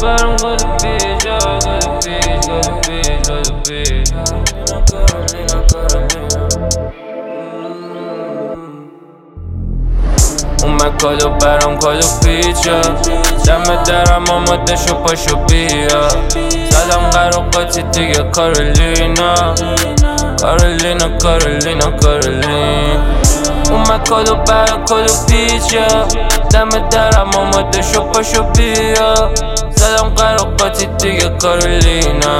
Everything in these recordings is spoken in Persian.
برام گل پیچ گل پیچ گل پیچ گل پیچ اومد کادو برام کادو پیچه دم درم آماده شو پاشو بیا زدم قراقاتی دیگه کارولینا کارولینا کارولینا کارولین اومد کادو برام کادو پیچه دم درم آماده شو پاشو بیا زدم قراقاتی دیگه کارولینا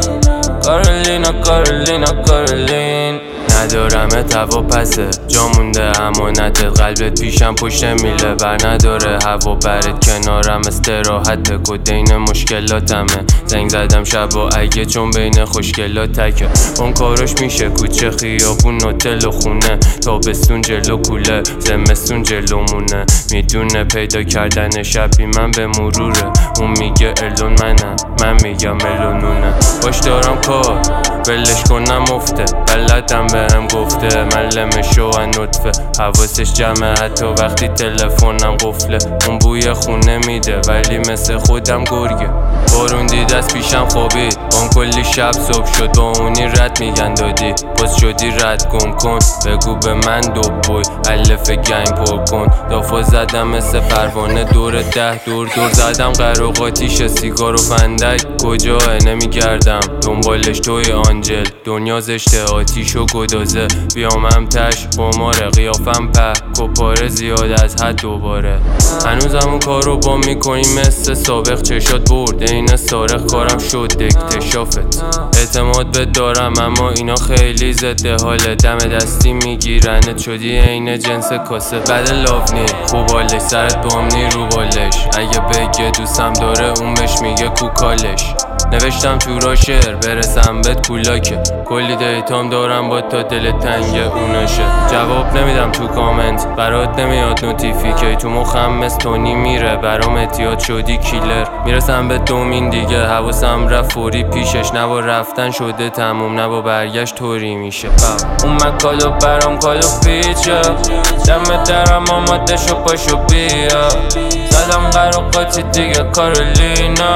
کارولینا کارولینا کارولین ندارمت هوا پسه جا مونده امانت قلبت پیشم پشت میله بر نداره هوا برت کنارم استراحت کدین مشکلاتمه زنگ زدم شب و اگه چون بین خوشگلات تکه اون کاروش میشه کوچه خیابون هتل و خونه تابستون جلو کوله زمستون جلومونه میدونه پیدا کردن شبی من به مروره اون میگه الون منم من میگم الونونه باش دارم کار ولش کنم افته بلدم بهم گفته من لمشو و نطفه حواسش جمعه حتی وقتی تلفنم قفله اون بوی خونه میده ولی مثل خودم گرگه بارون دید از پیشم خوابید اون کلی شب صبح شد با اونی رد میگن دادی باز شدی رد گم کن بگو به من دو بوی الف گنگ پر کن دافا زدم مثل پروانه دور دور زدم قراقاتیش سیگار و فندک کجاه نمیگردم دنبالش توی آنجل دنیا زشته آتیش و گدازه بیام هم تش قماره قیافم په کپاره زیاد از حد دوباره هنوزم اون کار رو با میکنی مثل سابق چشات برد این سارق کارم شد اکتشافت اعتماد به دارم اما اینا خیلی زده حال دم دستی میگیرنت شدی عین جنس کاسه بعد لافنی خوبالش سرت بامنی رو بالش اگه بگه دوستم داره اون بهش میگه کوکالش نوشتم تو را شعر برسم بهت کولاکه کلی دیتام دارم با تا دل تنگ اونشه جواب نمیدم تو کامنت برات نمیاد نوتیفیکی تو مخم مثل تونی میره برام اتیاد شدی کیلر میرسم به دومین دیگه حواسم رفت فوری پیشش نه با رفتن شده تموم نه با برگشت طوری میشه اومد کادو برام کادو پیچه دم درم آماده شو پاشو بیا زدم قراقاتی دیگه کارولینا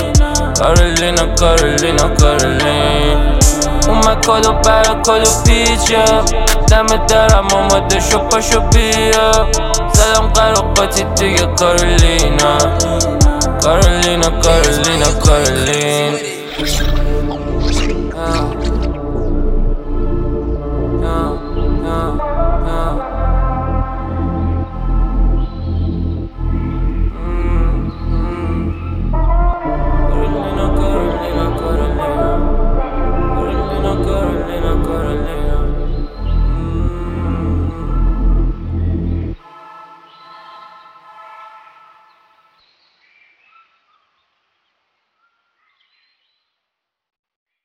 کارولینا کارولینا کارولین اومد کادو برا کادو پیچه دم درم آماده شو پاشو بیا زدم قراقاتی دیگه کارولینا کارولینا کارولینا کارولین